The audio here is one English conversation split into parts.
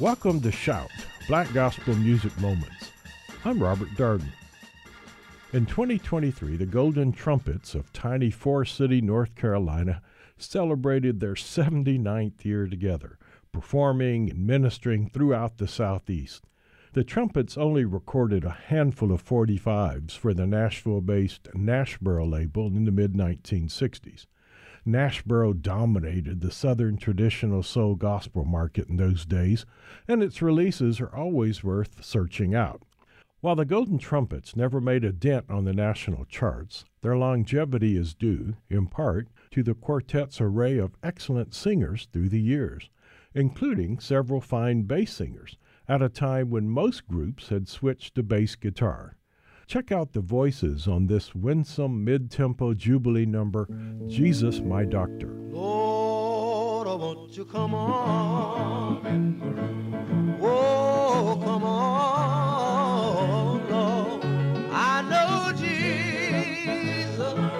Welcome to Shout, Black Gospel Music Moments. I'm Robert Darden. In 2023, the Golden Trumpets of tiny Forest City, North Carolina, celebrated their 79th year together, performing and ministering throughout the Southeast. The Trumpets only recorded a handful of 45s for the Nashville-based Nashboro label in the mid-1960s. Nashboro dominated the Southern traditional soul gospel market in those days, and its releases are always worth searching out. While the Golden Trumpets never made a dent on the national charts, their longevity is due, in part, to the quartet's array of excellent singers through the years, including several fine bass singers, at a time when most groups had switched to bass guitar. Check out the voices on this winsome mid-tempo jubilee number, Jesus My Doctor. Lord, won't you come on in the room? Oh, come on, Lord. I know Jesus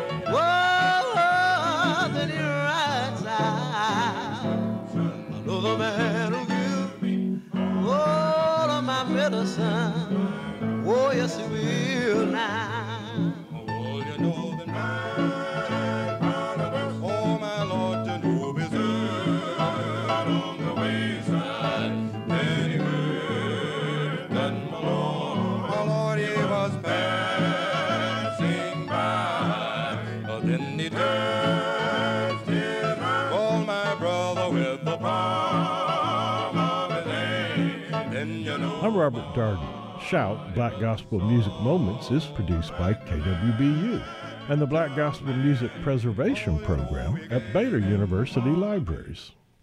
was in your right side. I know the man who gives me all of my medicine. Oh, yes, he will now. Oh, you know the night, oh, my Lord, to know his good on the wayside. Then he heard that my Lord, he was passing by. Then he turned his right, called my brother with the palm of his hand. Then you know. I'm Robert Darden. Shout, Black Gospel Music Moments is produced by KWBU and the Black Gospel Music Preservation Program at Baylor University Libraries.